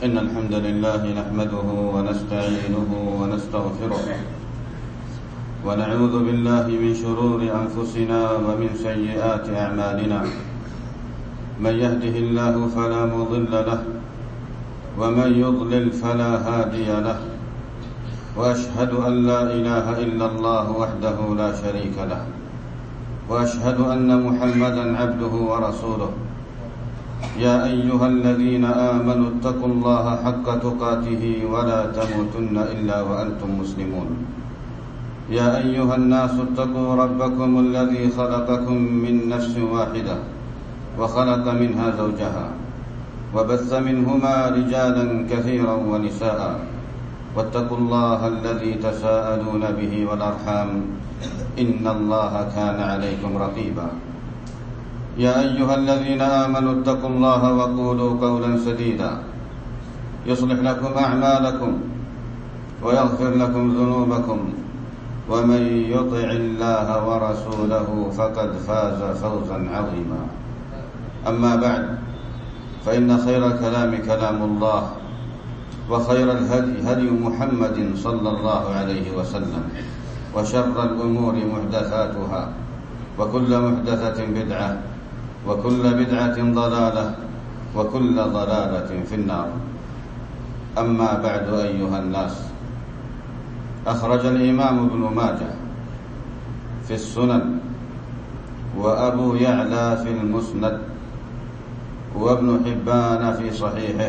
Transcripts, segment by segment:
إن الحمد لله نحمده ونستعينه ونستغفره ونعوذ بالله من شرور أنفسنا ومن سيئات أعمالنا. من يهده الله فلا مضل له ومن يضلل فلا هادي له، وأشهد أن لا إله إلا الله وحده لا شريك له، وأشهد أن محمدا عبده ورسوله. يا أيها الذين آمنوا اتقوا الله حق تقاته ولا تموتن إلا وأنتم مسلمون. يا أيها الناس اتقوا ربكم الذي خلقكم من نفس واحدة وخلق منها زوجها وبث منهما رجالا كثيرا ونساء، واتقوا الله الذي تساءلون به والأرحام إن الله كان عليكم رقيبا. يا أيها الذين آمنوا اتقوا الله وقولوا قولا سديدا يصلح لكم أعمالكم ويغفر لكم ذنوبكم، ومن يطع الله ورسوله فقد فاز فوزا عظيما. أما بعد، فإن خير الكلام كلام الله، وخير الهدي هدي محمد صلى الله عليه وسلم، وشر الأمور محدثاتها، وكل محدثة بدعة، وكل بدعة ضلالة، وكل ضلالة في النار. أما بعد أيها الناس، أخرج الإمام ابن ماجه في السنن، وأبو يعلى في المسند، وابن حبان في صحيحه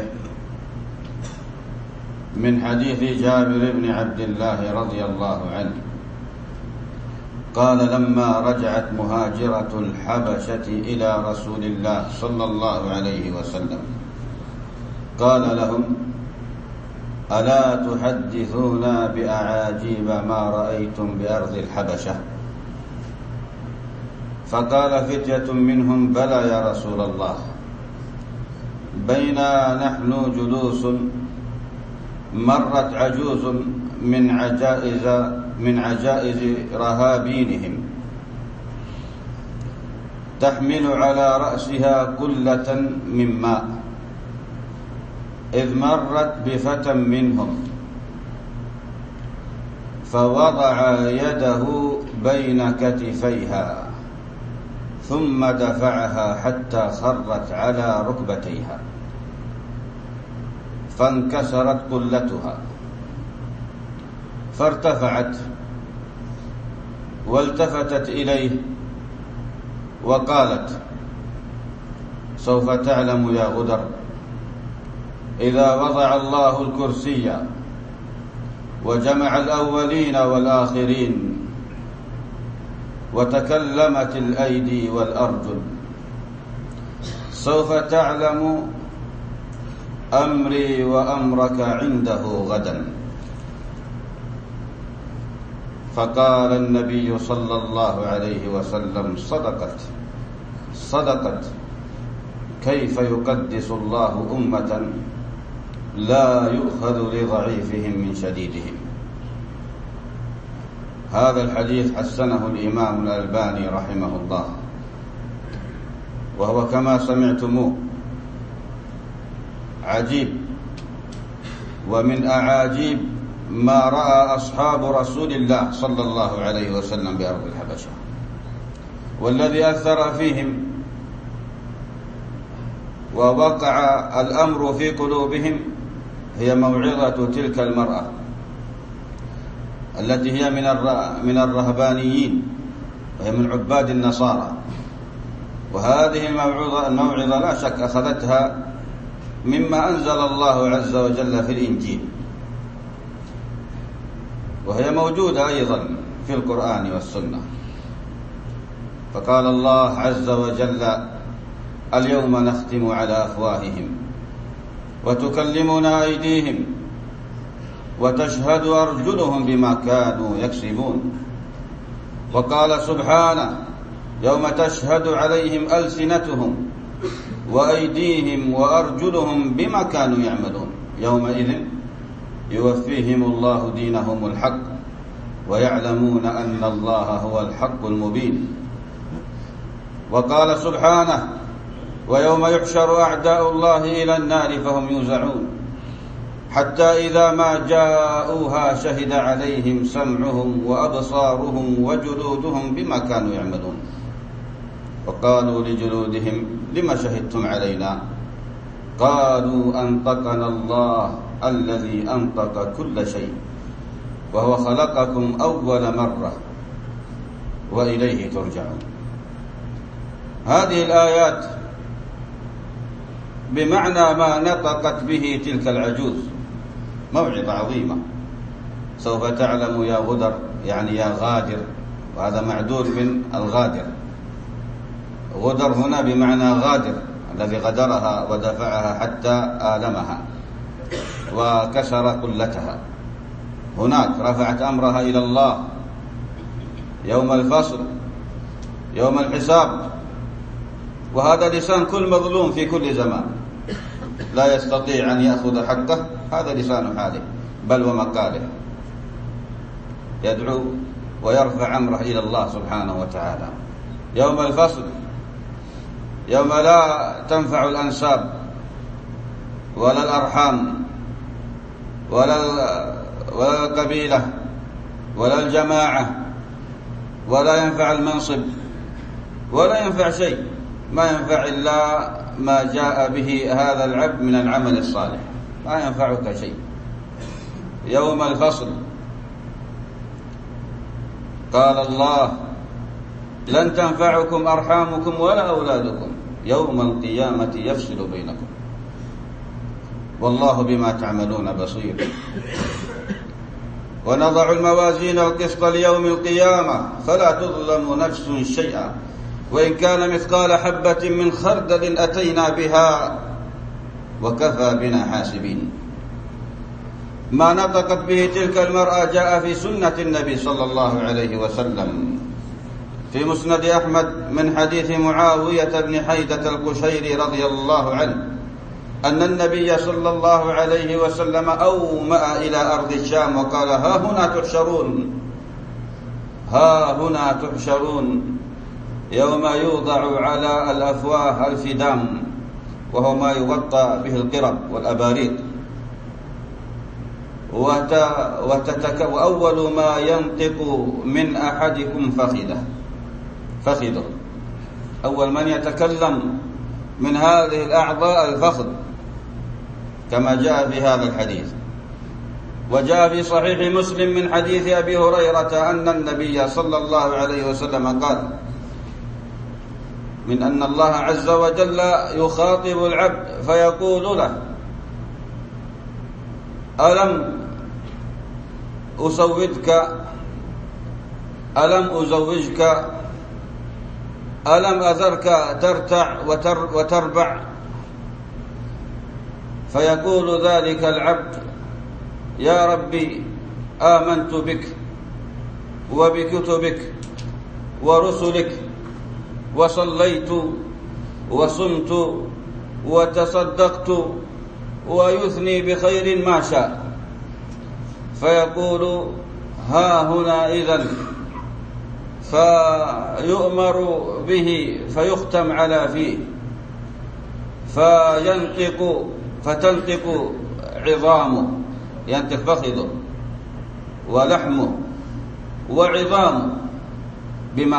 من حديث جابر بن عبد الله رضي الله عنه قال: لما رجعت مهاجرة الحبشة إلى رسول الله صلى الله عليه وسلم قال لهم: ألا تحدثون بأعاجيب ما رأيتم بأرض الحبشة؟ فقال فتية منهم: بلى يا رسول الله. بينا نحن جلوس مرت عجوز من عجائز رهابينهم تحمل على رأسها قلة من ماء، إذ مرت بفتى منهم فوضع يده بين كتفيها ثم دفعها حتى خرت على ركبتيها فانكسرت قلتها، فارتفعت والتفتت إليه وقالت: سوف تعلم يا غدر إذا وضع الله الكرسي وجمع الأولين والآخرين وتكلمت الأيدي والأرجل، سوف تعلم أمري وأمرك عنده غدا. فقال النبي صلى الله عليه وسلم: صدقت، كيف يقدس الله أمة لا يؤخذ لضعيفهم من شديدهم. هذا الحديث حسنه الإمام الألباني رحمه الله، وهو كما سمعتموه عجيب، ومن أعاجيب ما رأى أصحاب رسول الله صلى الله عليه وسلم بأرض الحبشة. والذي أثر فيهم ووقع الأمر في قلوبهم هي موعظة تلك المرأة التي هي من الرهبانيين، وهي من عباد النصارى. وهذه الموعظة لا شك أخذتها مما أنزل الله عز وجل في الإنجيل، وهي موجودة أيضا في القرآن والسنة. فقال الله عز وجل: اليوم نختم على أفواههم وتكلمنا أيديهم وتشهد أرجلهم بما كانوا يكسبون. وقال سبحانه: يوم تشهد عليهم ألسنتهم وأيديهم وأرجلهم بما كانوا يعملون، يومئذ يوفيهم الله دينهم الحق ويعلمون أن الله هو الحق المبين. وقال سبحانه: ويوم يحشر أعداء الله إلى النار فهم يوزعون حتى إذا ما جاءوها شهد عليهم سمعهم وأبصارهم وجلودهم بما كانوا يعملون وقالوا لجلودهم لما شهدتم علينا قالوا أنطقنا الله الذي أنطق كل شيء وهو خلقكم أول مرة وإليه ترجعون. هذه الآيات بمعنى ما نطقت به تلك العجوز موعظة عظيمة. سوف تعلم يا غدر يعني يا غادر، وهذا معدود من الغادر. غدر هنا بمعنى غادر الذي غدرها ودفعها حتى آلمها وكسر قلتها. هناك رفعت أمرها إلى الله يوم الفصل يوم الحساب، وهذا لسان كل مظلوم في كل زمان لا يستطيع أن يأخذ حقه، هذا لسان حاله بل ومقاله، يدعو ويرفع أمره إلى الله سبحانه وتعالى يوم الفصل، يوم لا تنفع الأنساب ولا الأرحام ولا القبيلة ولا الجماعة، ولا ينفع المنصب ولا ينفع شيء، ما ينفع إلا ما جاء به هذا العبد من العمل الصالح، ما ينفعك شيء. يوم الفصل قال الله لن تنفعكم أرحامكم ولا أولادكم يوم القيامة يفصل بينكم والله بما تعملون بصير. ونضع الموازين القسط ليوم القيامة فلا تظلم نفس شيئا وإن كان مثقال حبة من خردل أتينا بها وكفى بنا حاسبين. ما نطقت به تلك المرأة جاء في سنة النبي صلى الله عليه وسلم في مسند أحمد من حديث معاوية بن حيدة القشيري رضي الله عنه أن النبي صلى الله عليه وسلم أومأ إلى أرض الشام وقال ها هنا تحشرون، ها هنا تحشرون يوم يوضع على الأفواه الفدام وهو ما يغطى به القرب والأباريق، وأول ما ينطق من أحدكم فخذه، أول من يتكلم من هذه الأعضاء الفخذ كما جاء في هذا الحديث. وجاء في صحيح مسلم من حديث أبي هريرة أن النبي صلى الله عليه وسلم قال من أن الله عز وجل يخاطب العبد فيقول له ألم أزوجك ألم أذرك ترتع وتربع؟ فيقول ذلك العبد يا ربي آمنت بك وبكتبك ورسلك وصليت وصمت وتصدقت ويثني بخير ما شاء، فيقول ها هنا إذن، فيؤمر به فيختم على فيه فتنطق عظامه، ينطق فخذه ولحمه وعظامه بما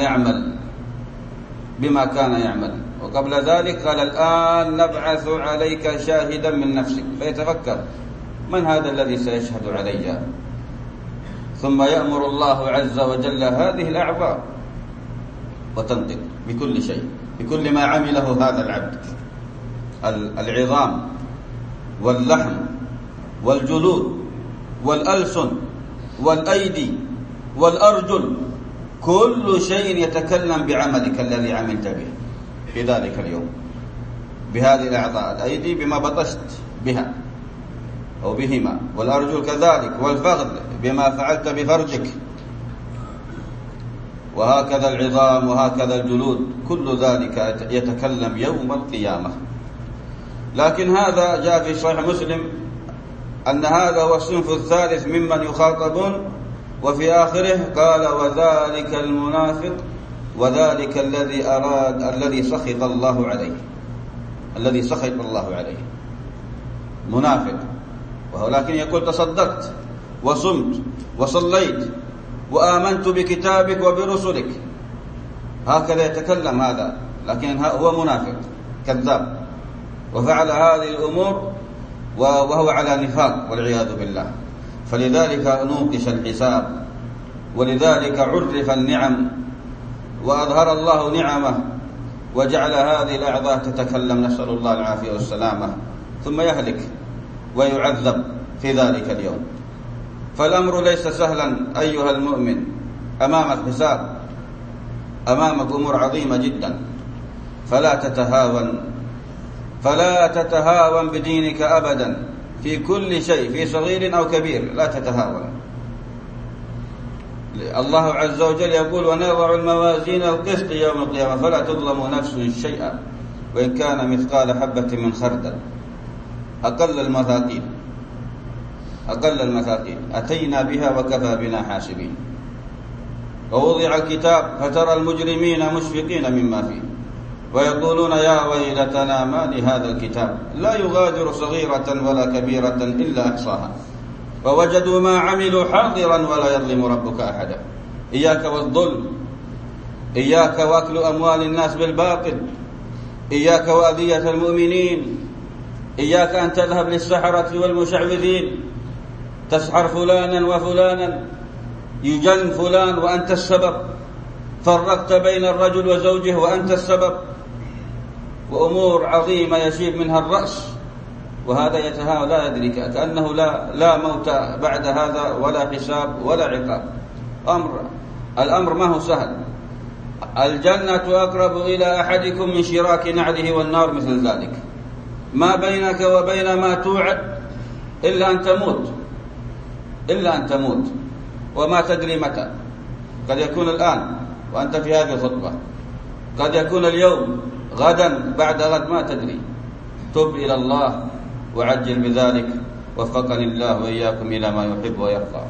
كان يعمل. وقبل ذلك قال الآن نبعث عليك شاهدا من نفسك، فيتفكر من هذا الذي سيشهد علي؟ ثم يأمر الله عز وجل هذه الأعضاء وتنطق بكل شيء، بكل ما عمله هذا العبد، العظام واللحم والجلود والألسن والأيدي والأرجل، كل شيء يتكلم بعملك الذي عملت به في ذلك اليوم، بهذه الأعضاء، الأيدي بما بطشت بها أو بهما، والأرجل كذلك، والفخذ بما فعلت بفرجك، وهكذا العظام وهكذا الجلود، كل ذلك يتكلم يوم القيامة. لكن هذا جاء في صحيح مسلم أن هذا هو الصنف الثالث ممن يخاطبون، وفي آخره قال وذلك المنافق وذلك الذي سخط الله عليه، منافق ولكن يقول تصدقت وصمت وصليت وآمنت بكتابك وبرسلك، هكذا يتكلم هذا، لكن هو منافق كذاب وفعل هذه الأمور وهو على نفاق والعياذ بالله. فلذلك نوقش الحساب، ولذلك عرف النعم وأظهر الله نعمه وجعل هذه الأعضاء تتكلم، نسأل الله العافية والسلامة، ثم يهلك ويعذب في ذلك اليوم. فالأمر ليس سهلا أيها المؤمن، أمامك حساب، أمامك أمور عظيمة جدا، فلا تتهاون بدينك أبدا في كل شيء، في صغير أو كبير، لا تتهاون. الله عز وجل يقول: ونضع الموازين القسط يوم القيامة فلا تظلم نفس شيئا وإن كان مثقال حبة من خردل. أقل المثاقيل أتينا بها وكفى بنا حاسبين. ووضع الكتاب فترى المجرمين مشفقين مما فيه ويقولون يا ويلتنا ما لهذا الكتاب لا يغادر صغيرة ولا كبيرة إلا أحصاها ووجدوا ما عملوا حاضرا ولا يظلم ربك أحدا. إياك والظلم، إياك وأكل أموال الناس بالباطل، إياك وأذية المؤمنين، إياك أن تذهب للسحرة والمشعوذين تسحر فلانا وفلانا، يجن فلان وأنت السبب، فرقت بين الرجل وزوجه وأنت السبب، وأمور عظيمة يشيب منها الرأس، وهذا يتهاوى لا يدري كأنه لا موت بعد هذا ولا حساب ولا عقاب. الأمر ما هو سهل. الجنة أقرب إلى أحدكم من شراك نعله، والنار مثل ذلك. ما بينك وبين ما توعد إلا أن تموت وما تدري متى. قد يكون الآن وأنت في هذه الخطبة، قد يكون اليوم، غدا، بعد غد، ما تدري. تب إلى الله وعجل بذلك، وفقني الله وإياكم إلى ما يحب ويرضى.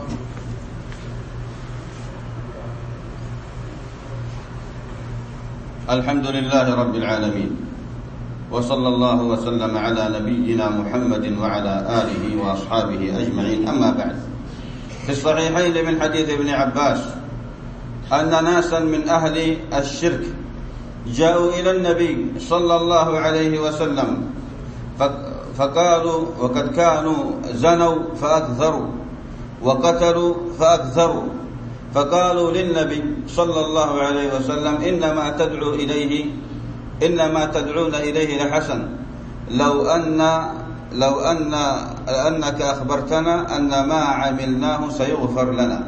الحمد لله رب العالمين، وصلى الله وسلم على نبينا محمد وعلى آله وأصحابه أجمعين. أما بعد، في الصحيحين من حديث ابن عباس أن ناسا من أهل الشرك جاءوا إلى النبي صلى الله عليه وسلم فقالوا: وقد كانوا زنوا فأكثروا وقتلوا فأكثروا، فقالوا للنبي صلى الله عليه وسلم: إنما تدعون إليه لحسن، لو أنك أخبرتنا أن ما عملناه سيغفر لنا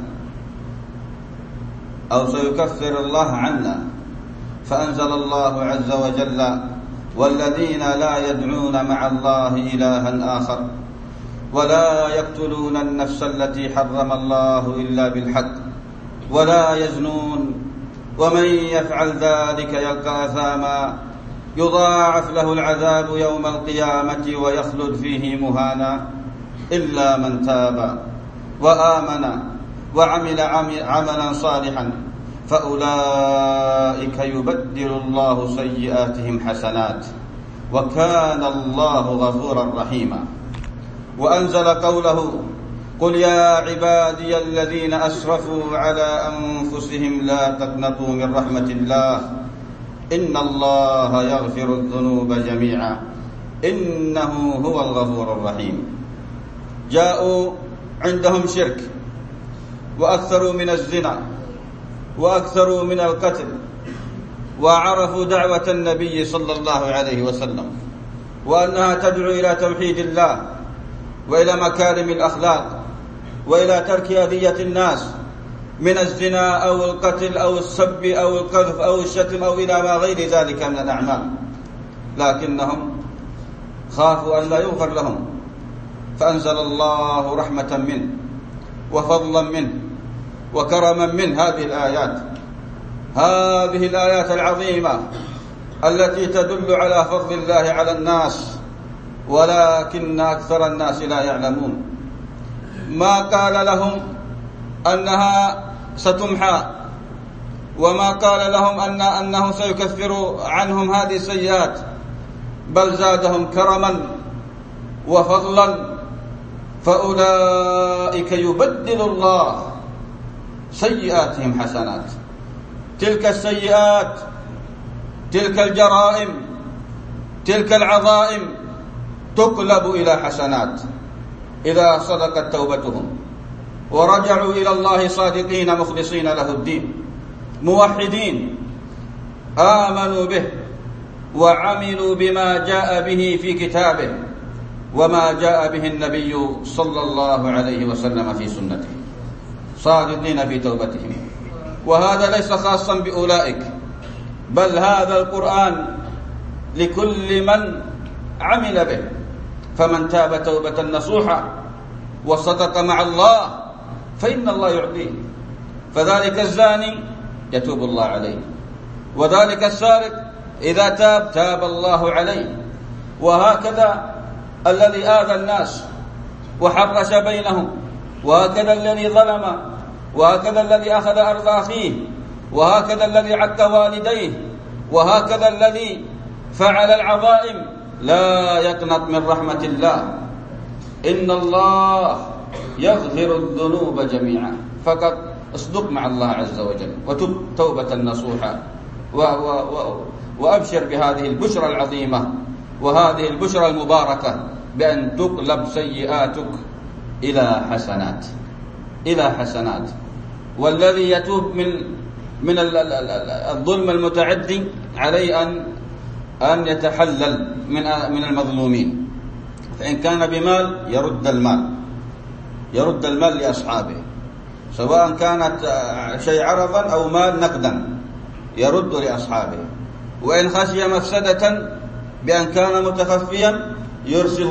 أو سيكفر الله عنا. فأنزل الله عز وجل: والذين لا يدعون مع الله إلها آخر ولا يقتلون النفس التي حرم الله إلا بالحق ولا يزنون ومن يفعل ذلك يلقى أثاما يضاعف له العذاب يوم القيامة ويخلد فيه مهانا إلا من تاب وآمن وعمل عملا صالحا فأولئك يبدل الله سيئاتهم حسنات وكان الله غفورا رحيما. وأنزل قوله: قل يا عبادي الذين أسرفوا على أنفسهم لا تقنطوا من رحمة الله إن الله يغفر الذنوب جميعا إنه هو الغفور الرحيم. جاءوا عندهم شرك، وأكثروا من الزنا، وأكثروا من القتل، وعرفوا دعوة النبي صلى الله عليه وسلم وأنها تدعو إلى توحيد الله وإلى مكارم الأخلاق وإلى ترك أذية الناس من الزنا أو القتل أو السب أو القذف أو الشتم أو إلى ما غير ذلك من الأعمال، لكنهم خافوا أن لا يغفر لهم، فأنزل الله رحمة منه وفضلا منه وكرما منه هذه الآيات العظيمة التي تدل على فضل الله على الناس، ولكن أكثر الناس لا يعلمون. ما قال لهم أنها ستمحى، وما قال لهم أنه سيكفر عنهم هذه السيئات، بل زادهم كرما وفضلا فأولئك يبدل الله سيئاتهم حسنات. تلك السيئات، تلك الجرائم، تلك العظائم تقلب إلى حسنات إذا صدقت توبتهم ورجعوا إلى الله صادقين مخلصين له الدين، موحدين آمنوا به وعملوا بما جاء به في كتابه وما جاء به النبي صلى الله عليه وسلم في سنته، صادقين في توبتهم. وهذا ليس خاصا بأولئك، بل هذا القرآن لكل من عمل به. فمن تاب توبة نصوحا وصدق مع الله فإن الله يعطيه. فذلك الزاني يتوب الله عليه، وذلك السارق إذا تاب تاب الله عليه. وهكذا الذي آذى الناس وحرش بينهم، وهكذا الذي ظلم، وهكذا الذي أخذ أرض أخيه، وهكذا الذي عق والديه، وهكذا الذي فعل العظائم لا يقنط من رحمة الله. إن الله يغفر الذنوب جميعا، فقط اصدق مع الله عز وجل وتب توبة نصوحا وأبشر بهذه البشرى العظيمة وهذه البشرى المباركة بأن تقلب سيئاتك إلى حسنات، إلى حسنات. والذي يتوب من الظلم المتعدي عليه أن يتحلل من المظلومين. فإن كان بمال يرد المال لأصحابه، سواء كانت شيء عرضا أو مال نقدا يرد لأصحابه. وإن خشي مفسدة بأن كان متخفيا يرسل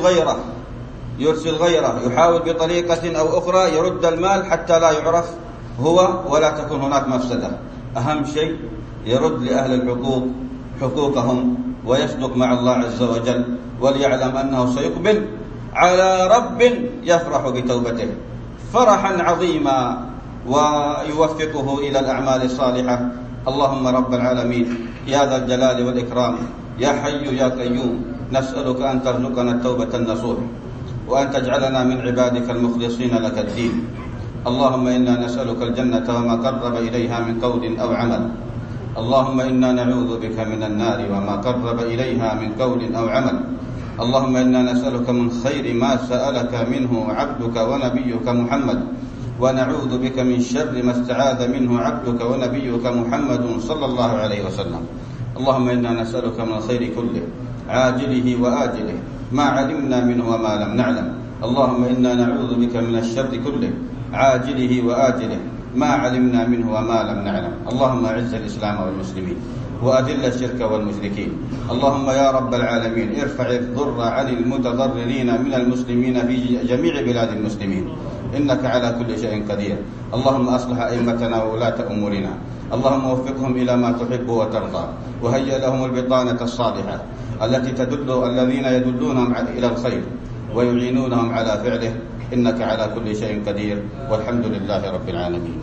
غيره يحاول بطريقة أو أخرى يرد المال حتى لا يعرف هو ولا تكون هناك مفسدة. أهم شيء يرد لأهل الحقوق حقوقهم ويصدق مع الله عز وجل، وليعلم أنه سيقبل على رب يفرح بتوبته فرحا عظيما ويوفقه إلى الأعمال الصالحة. اللهم رب العالمين يا ذا الجلال والإكرام، يا حي يا قيوم، نسألك أن ترزقنا التوبة النصوح، وأن تجعلنا من عبادك المخلصين لك الدين. اللهم إنا نسألك الجنة وما قرب إليها من قول أو عمل. اللهم إنا نعوذ بك من النار وما قرب إليها من قول أو عمل. اللهم إنا نسألك من خير ما سألك منه عبدك ونبيك محمد، ونعوذ بك من شر ما استعاذ منه عبدك ونبيك محمد صلى الله عليه وسلم. اللهم إنا نسألك من الخير كله عاجله وآجله ما علمنا منه وما لم نعلم. اللهم إنا نعوذ بك من الشر كله عاجله وآجله ما علمنا منه وما لم نعلم. اللهم أعز الإسلام والمسلمين وأذل الشرك والمشركين. اللهم يا رب العالمين ارفع الضر عن المتضررين من المسلمين في جميع بلاد المسلمين، إنك على كل شيء قدير. اللهم أصلح أئمتنا وولاة أمورنا، اللهم وفقهم إلى ما تحب وترضى، وهيئ لهم البطانة الصالحة الذين يدلونهم إلى الخير ويعينونهم على فعله، إنك على كل شيء قدير، والحمد لله رب العالمين.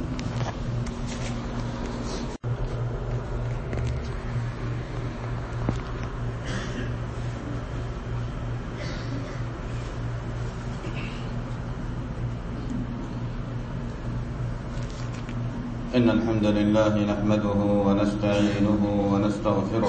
إن الحمد لله نحمده ونستعينه ونستغفره،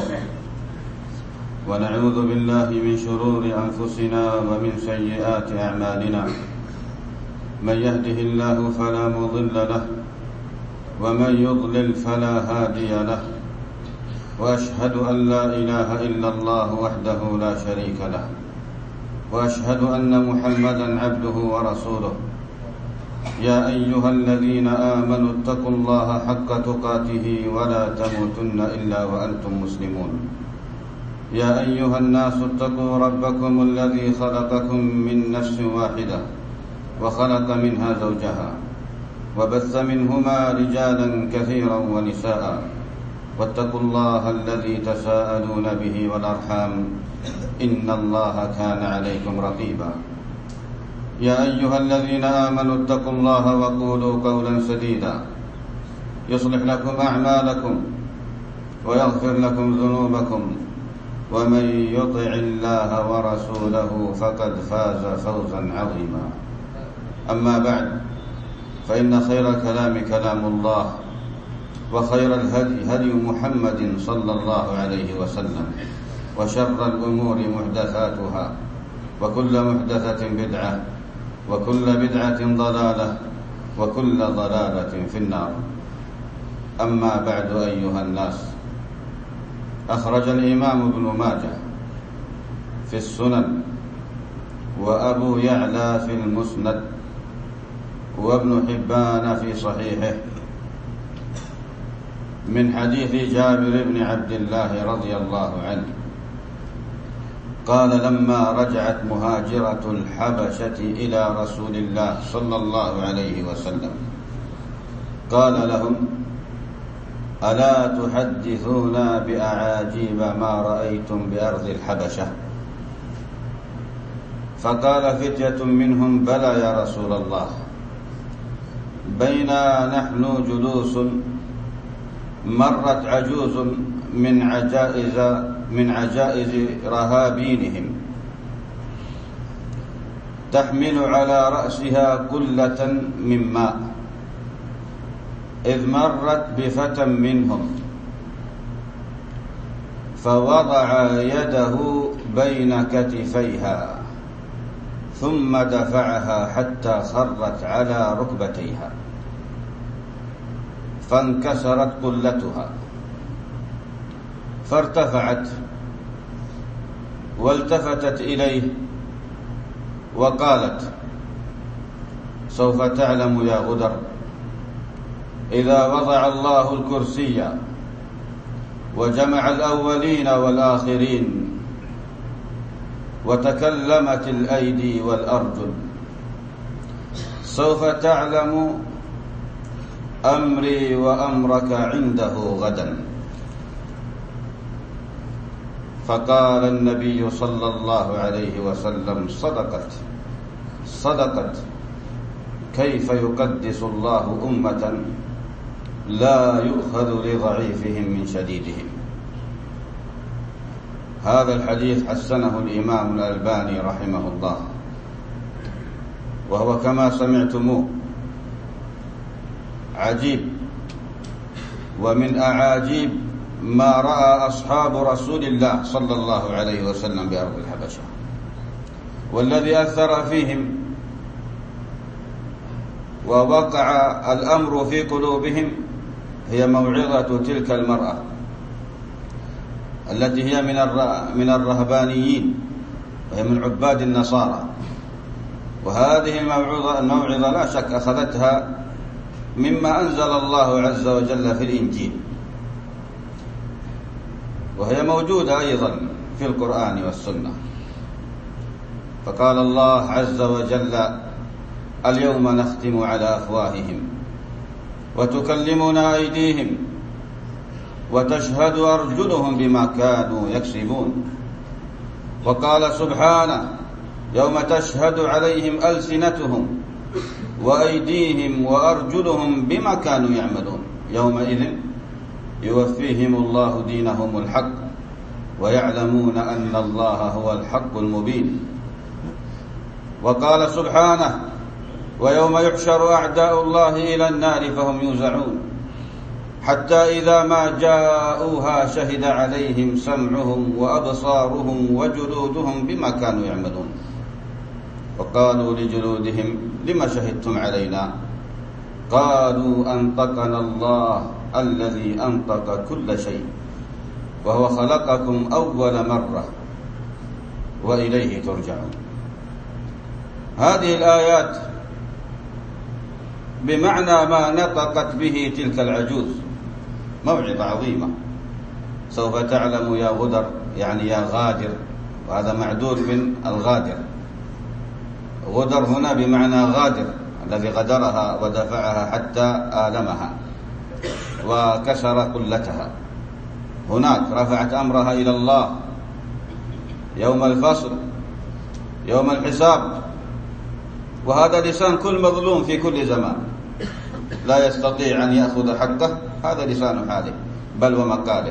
ونعوذ بالله من شرور أنفسنا ومن سيئات أعمالنا. من يهده الله فلا مضل له، ومن يضلل فلا هادي له. وأشهد أن لا إله إلا الله وحده لا شريك له، وأشهد أن محمدا عبده ورسوله. يا أيها الذين آمنوا اتقوا الله حق تقاته ولا تموتن إلا وأنتم مسلمون. يا أيها الناس اتقوا ربكم الذي خلقكم من نفس واحدة وخلق منها زوجها وبث منهما رجالا كثيرا ونساء، واتقوا الله الذي تساءلون به والأرحام إن الله كان عليكم رقيبا. يا أيها الذين آمنوا اتقوا الله وقولوا قولا سديدا يصلح لكم أعمالكم ويغفر لكم ذنوبكم، ومن يطع الله ورسوله فقد فاز فوزا عظيما. أما بعد، فإن خير الكلام كلام الله، وخير الهدي هدي محمد صلى الله عليه وسلم، وشر الأمور محدثاتها، وكل محدثة بدعة، وكل بدعة ضلالة، وكل ضلالة في النار. أما بعد أيها الناس، أخرج الإمام ابن ماجه في السنن، وأبو يعلى في المسند، وابن حبان في صحيحه من حديث جابر بن عبد الله رضي الله عنه قال: لما رجعت مهاجرة الحبشة إلى رسول الله صلى الله عليه وسلم قال لهم: ألا تحدثونا بأعاجيب ما رأيتم بأرض الحبشة؟ فقال فتية منهم: بلى يا رسول الله، بينا نحن جلوس مرت عجوز من عجائز رهابينهم تحمل على رأسها قلة من ماء، إذ مرت بفتى منهم فوضع يده بين كتفيها ثم دفعها حتى خرت على ركبتيها فانكسرت قلتها، فارتفعت والتفتت إليه وقالت: سوف تعلم يا غدر، إذا وضع الله الكرسي وجمع الأولين والآخرين وتكلمت الأيدي والأرجل، سوف تعلم أمري وأمرك عنده غدا. فقال النبي صلى الله عليه وسلم: صدقت، كيف يقدس الله أمة لا يؤخذ لضعيفهم من شديدهم. هذا الحديث حسنه الإمام الألباني رحمه الله، وهو كما سمعتموه عجيب، ومن أعاجيب ما رأى أصحاب رسول الله صلى الله عليه وسلم بأرض الحبشة، والذي أثر فيهم ووقع الأمر في قلوبهم هي موعظة تلك المرأة التي هي من الرهبانيين، وهي من عباد النصارى. وهذه الموعظة لا شك أخذتها مما أنزل الله عز وجل في الإنجيل، وهي موجودة أيضا في القرآن والسنة. فقال الله عز وجل: اليوم نختم على أفواههم وتكلمنا أيديهم وتشهد أرجلهم بما كانوا يكسبون. وقال سبحانه: يوم تشهد عليهم ألسنتهم وأيديهم وأرجلهم بما كانوا يعملون، يومئذ يوفيهم الله دينهم الحق ويعلمون أن الله هو الحق المبين. وقال سبحانه: ويوم يحشر أعداء الله إلى النار فهم يوزعون، حتى إذا ما جاءوها شهد عليهم سمعهم وأبصارهم وجلودهم بما كانوا يعملون. وقالوا لجلودهم: لما شهدتم علينا؟ قالوا أنطقنا الله الذي أنطق كل شيء وهو خلقكم أول مرة وإليه ترجعون. هذه الآيات بمعنى ما نطقت به تلك العجوز موعظة عظيمة. سوف تعلم يا غدر، يعني يا غادر، وهذا معدول من الغادر. غدر هنا بمعنى غادر، الذي غدرها ودفعها حتى آلمها وكسر قلتها. هناك رفعت أمرها إلى الله يوم الفصل، يوم الحساب. وهذا لسان كل مظلوم في كل زمان لا يستطيع أن يأخذ حقه، هذا لسان حاله بل ومقاله،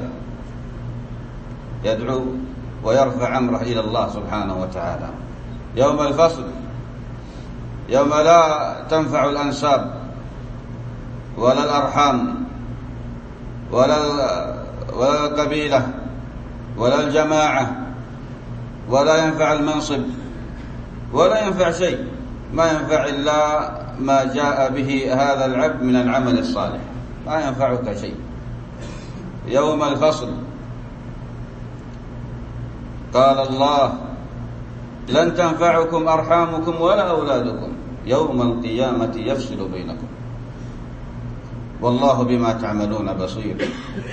يدعو ويرفع أمره إلى الله سبحانه وتعالى. يوم الفصل يوم لا تنفع الأنساب ولا الأرحام ولا القبيلة ولا الجماعة، ولا ينفع المنصب ولا ينفع شيء، ما ينفع إلا ما جاء به هذا العبد من العمل الصالح، ما ينفعك شيء. يوم الفصل قال الله: لن تنفعكم أرحامكم ولا أولادكم يوم القيامة يفصل بينكم والله بما تعملون بصير.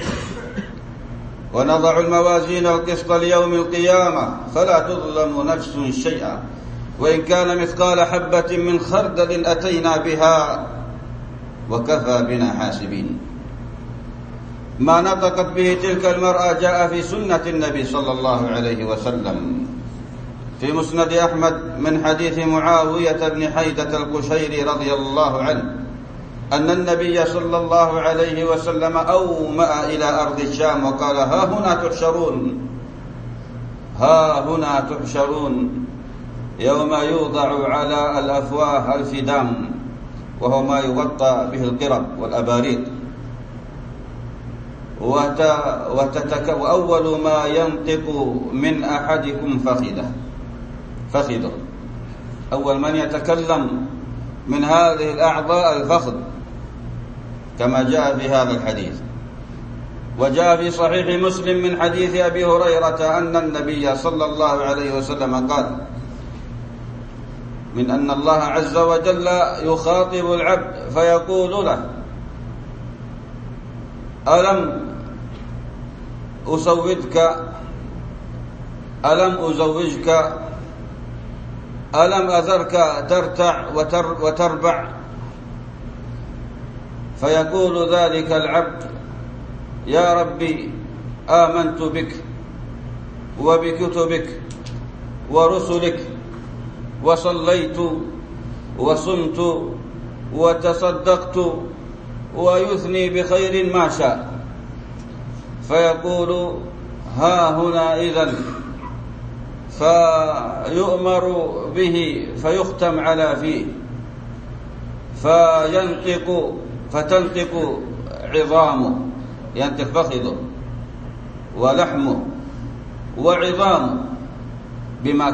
ونضع الموازين القسط ليوم القيامة فلا تظلم نفس شيئا وإن كان مثقال حبة من خردل أتينا بها وكفى بنا حاسبين. ما نطقت به تلك المرأة جاء في سنة النبي صلى الله عليه وسلم في مسند أحمد من حديث معاوية بن حيدة القشيري رضي الله عنه أن النبي صلى الله عليه وسلم أومأ إلى أرض الشام وقال: ها هنا تحشرون، ها هنا تحشرون يوم يوضع على الأفواه الفدام، وهو ما يغطى به القرب والأباريق، وأول ما ينطق من أحدكم فخذه. أول من يتكلم من هذه الأعضاء الفخذ، كما جاء في هذا الحديث. وجاء في صحيح مسلم من حديث أبي هريرة أن النبي صلى الله عليه وسلم قال: من أن الله عز وجل يخاطب العبد فيقول له: ألم أسودك، ألم أزوجك، ألم أذرك ترتع وتربع؟ فيقول ذلك العبد: يا ربي آمنت بك وبكتبك ورسلك وصليت وصمت وتصدقت، ويثني بخير ما شاء. فيقول: ها هنا إذن، فيؤمر به فيختم على فيه فتنطق عظامه، ينطق فخذه ولحمه وعظامه بما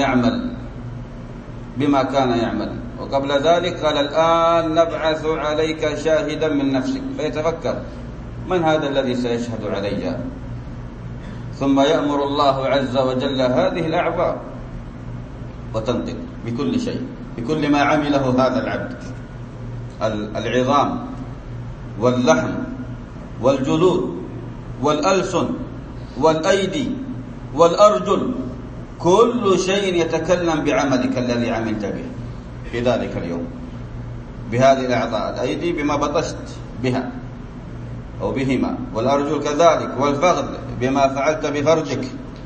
كان يعمل. وقبل ذلك قال: الآن نبعث عليك شاهدا من نفسك. فيتفكر: من هذا الذي سيشهد علي؟ ثم يأمر الله عز وجل هذه الأعضاء وتنطق بكل شيء، بكل ما عمله هذا العبد: العظام واللحم والجلود والألسن والأيدي والأرجل، كل شيء يتكلم بعملك الذي عملت به في ذلك اليوم، بهذه الأعضاء: الأيدي بما بطشت بها أو بهما، والأرجل كذلك، والفخذ بما فعلت بفرجك،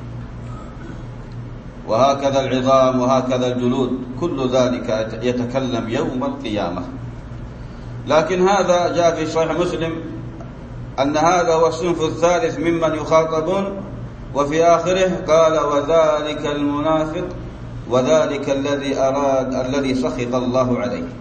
وهكذا العظام وهكذا الجلود، كل ذلك يتكلم يوم القيامة. لكن هذا جاء في صحيح مسلم أن هذا هو الصنف الثالث ممن يخاطبون، وفي آخره قال: وذلك المنافق، وذلك الذي سخط الله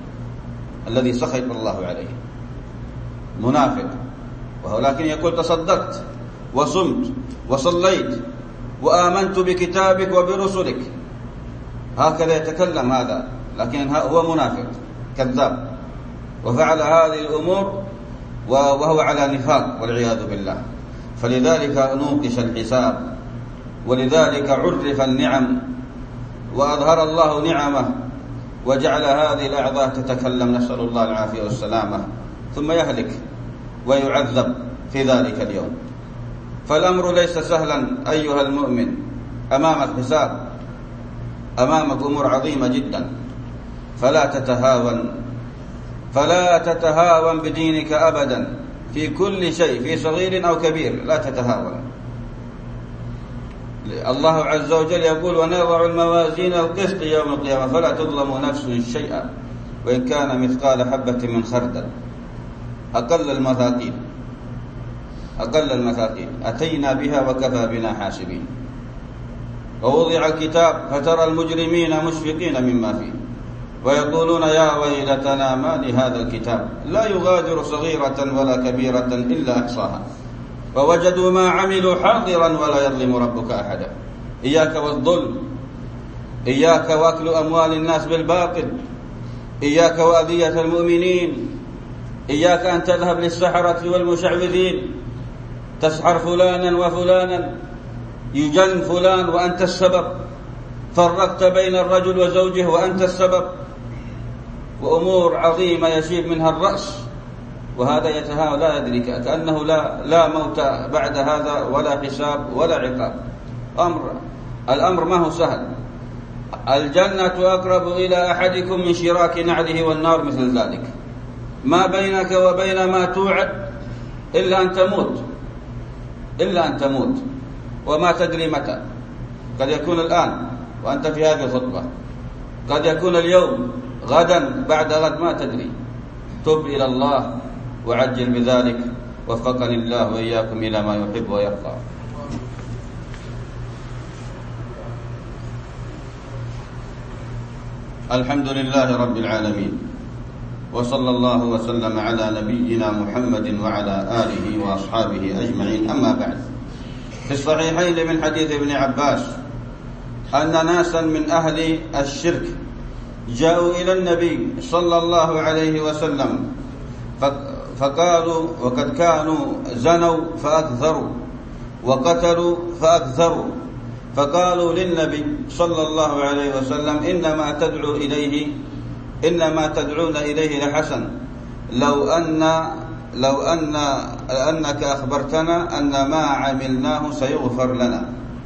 عليه، منافق، ولكن يقول: تصدقت وصمت وصليت وآمنت بكتابك وبرسلك، هكذا يتكلم هذا، لكن هو منافق كذاب، وفعل هذه الأمور وهو على نفاق والعياذ بالله. فلذلك نوقش الحساب، ولذلك عرف النعم وأظهر الله نعمه وجعل هذه الأعضاء تتكلم، نسأل الله العافية والسلامة، ثم يهلك ويعذب في ذلك اليوم. فالأمر ليس سهلا أيها المؤمن، أمامك حساب، أمامك أمور عظيمة جدا، فلا تتهاون بدينك أبدا في كل شيء، في صغير أو كبير، لا تتهاون. الله عز وجل يقول: ونضع الموازين القسط يوم القيامة فلا تظلم نفس شيئا وإن كان مثقال حبة من خردل. أقل المثاقيل أتينا بها وكفى بنا حاسبين. ووضع الكتاب فترى المجرمين مشفقين مما فيه ويقولون يا ويلتنا ما لهذا الكتاب لا يغادر صغيرة ولا كبيرة إلا أحصاها ووجدوا ما عملوا حاضرا ولا يظلم ربك أحدا. إياك والظلم، إياك وأكل أموال الناس بالباطل، إياك وأذية المؤمنين، إياك أن تذهب للسحرة والمشعوذين تسحر فلانا وفلانا، يجن فلان وأنت السبب، فرقت بين الرجل وزوجه وأنت السبب، وأمور عظيمة يشيب منها الرأس، وهذا يتهاوى لا يدري كأنه لا موت بعد هذا ولا حساب ولا عقاب. الأمر ما هو سهل. الجنة أقرب إلى أحدكم من شراك نعله، والنار مثل ذلك. ما بينك وبين ما توعد إلا أن تموت وما تدري متى. قد يكون الآن وأنت في هذه الخطبة، قد يكون اليوم، غدا، بعد غد، ما تدري. تب إلى الله وعجل بذلك، وفقني الله وإياكم إلى ما يحب ويرضى. الحمد لله رب العالمين، وصلى الله وسلم على نبينا محمد وعلى آله وأصحابه أجمعين. أما بعد، في الصحيحين من حديث ابن عباس أن ناسا من أهل الشرك جاءوا إلى النبي صلى الله عليه وسلم فقالوا وقد كانوا زنوا فأكثروا وقتلوا فأكثروا، فقالوا للنبي صلى الله عليه وسلم إنما تدعون إليه لحسن، لو أنك أخبرتنا أن ما عملناه سيغفر لنا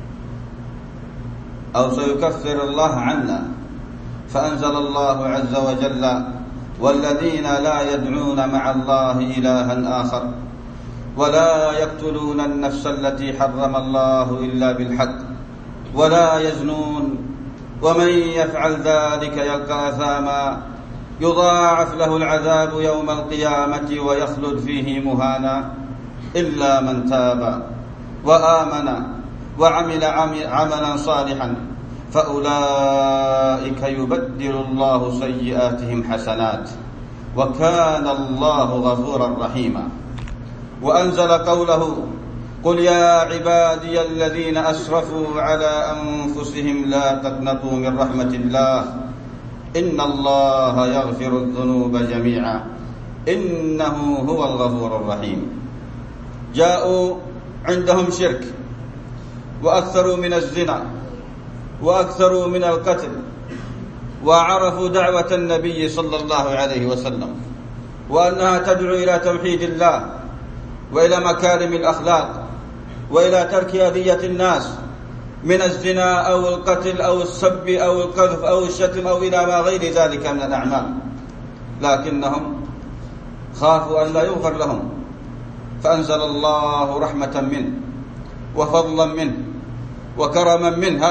أو سيكفر الله عنا. فأنزل الله عز وجل: والذين لا يدعون مع الله إلها آخر ولا يقتلون النفس التي حرم الله إلا بالحق ولا يزنون ومن يفعل ذلك يلقى أثاما يضاعف له العذاب يوم القيامة ويخلد فيه مهانا إلا من تاب وآمن وعمل عملا صالحا فأولئك يبدل الله سيئاتهم حسنات وكان الله غفورا رحيما. وأنزل قوله: قل يا عبادي الذين أسرفوا على أنفسهم لا تقنطوا من رحمة الله إن الله يغفر الذنوب جميعا إنه هو الغفور الرحيم. جاءوا عندهم شرك، وأكثروا من الزنا، وأكثروا من القتل، وعرفوا دعوة النبي صلى الله عليه وسلم وأنها تدعو إلى توحيد الله وإلى مكارم الأخلاق وإلى ترك أذية الناس من الزنا أو القتل أو السب أو القذف أو الشتم أو إلى ما غير ذلك من الأعمال، لكنهم خافوا أن لا يغفر لهم، فأنزل الله رحمة منه وفضلا منه وكرما منه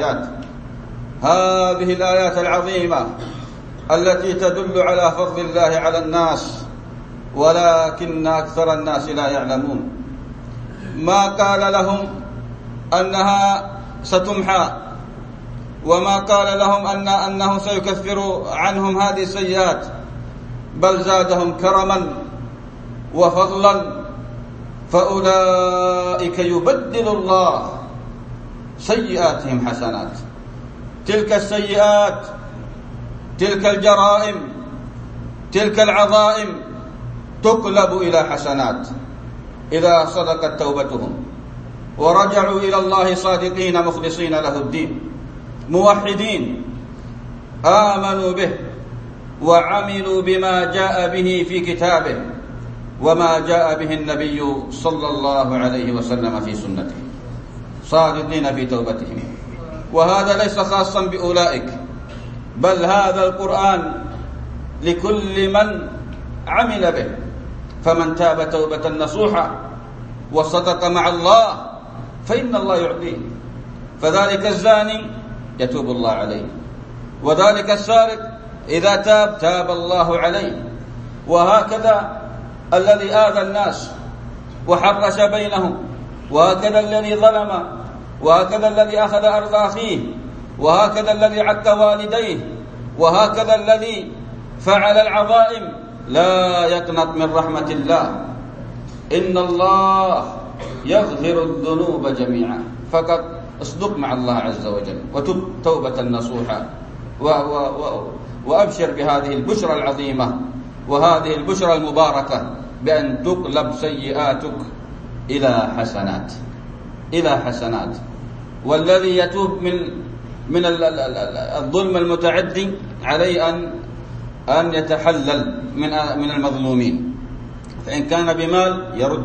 هذه الآيات العظيمة التي تدل على فضل الله على الناس، ولكن أكثر الناس لا يعلمون. ما قال لهم أنها ستمحى، وما قال لهم أنه سيكفر عنهم هذه السيئات، بل زادهم كرما وفضلا. فأولئك يبدل الله سيئاتهم حسنات. تلك السيئات، تلك الجرائم، تلك العظائم تقلب إلى حسنات إذا صدقت توبتهم ورجعوا إلى الله صادقين مخلصين له الدين، موحدين آمنوا به وعملوا بما جاء به في كتابه وما جاء به النبي صلى الله عليه وسلم في سنته، صادقين في توبتهم. وهذا ليس خاصا بأولئك، بل هذا القرآن لكل من عمل به. فمن تاب توبة نصوحا وصدق مع الله فإن الله يعطيه. فذلك الزاني يتوب الله عليه، وذلك السارق إذا تاب الله عليه. وهكذا الذي آذى الناس وحرش بينهم، وهكذا الذي ظلم، وهكذا الذي أخذ أرض أخيه، وهكذا الذي عق والديه، وهكذا الذي فعل العظائم لا يقنط من رحمة الله. إن الله يغفر الذنوب جميعا، فقط اصدق مع الله عز وجل وتب توبة نصوحا، وأبشر بهذه البشرى العظيمة وهذه البشرى المباركة بأن تقلب سيئاتك إلى حسنات. والذي يتوب من الظلم المتعدي عليه أن يتحلل من المظلومين، فإن كان بمال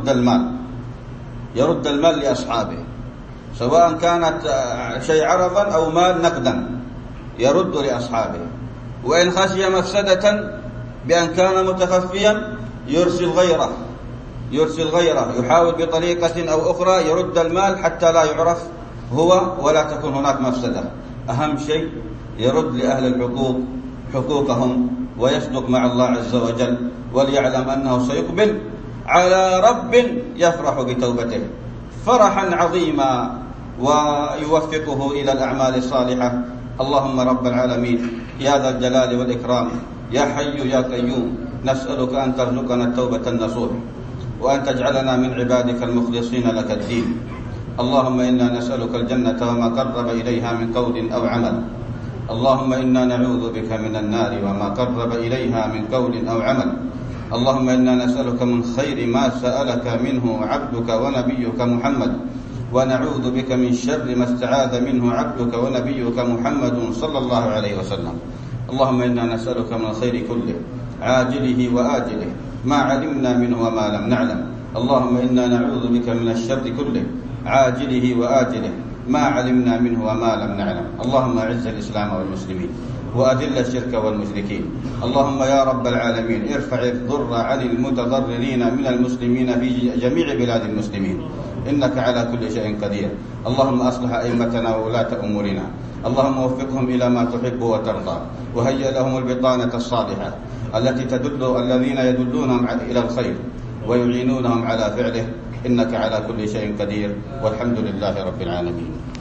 يرد المال لأصحابه، سواء كانت شيء عرضا أو مال نقدا يرد لأصحابه. وإن خشي مفسدة بأن كان متخفيا يرسل غيره يحاول بطريقة أو أخرى يرد المال حتى لا يعرف هو ولا تكون هناك مفسدة. أهم شيء يرد لأهل الحقوق حقوقهم ويصدق مع الله عز وجل، وليعلم أنه سيقبل على رب يفرح بتوبته فرحا عظيما ويوفقه إلى الأعمال الصالحة. اللهم رب العالمين يا ذا الجلال والإكرام يا حي يا قيوم، نسألك أن ترزقنا التوبة النصوح، وأن تجعلنا من عبادك المخلصين لك الدين. اللهم إنا نسألك الجنة وما قرب إليها من قول أو عمل. اللهم إنا نعوذ بك من النار وما قرب إليها من قول أو عمل. اللهم إنا نسألك من خير ما سألك منه عبدك ونبيك محمد، ونعوذ بك من شر ما استعاذ منه عبدك ونبيك محمد صلى الله عليه وسلم. اللهم إنا نسألك من خير كله عاجله وآجله ما علمنا منه وما لم نعلم. اللهم إنا نعوذ بك من الشر كله عاجله وآجله ما علمنا منه وما لم نعلم. اللهم أعز الإسلام والمسلمين وأذل الشرك والمشركين. اللهم يا رب العالمين ارفع الضر عن المتضررين من المسلمين في جميع بلاد المسلمين، إنك على كل شيء قدير. اللهم أصلح أئمتنا وولاة أمورنا، اللهم وفقهم إلى ما تحب وترضى، وهيئ لهم البطانة الصالحة التي الذين يدلونهم إلى الخير ويعينونهم على فعله، إنك على كل شيء قدير، والحمد لله رب العالمين.